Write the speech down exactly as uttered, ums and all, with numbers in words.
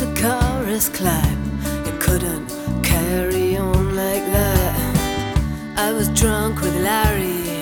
chorus climb. You couldn't carry on like that. I was drunk with Larry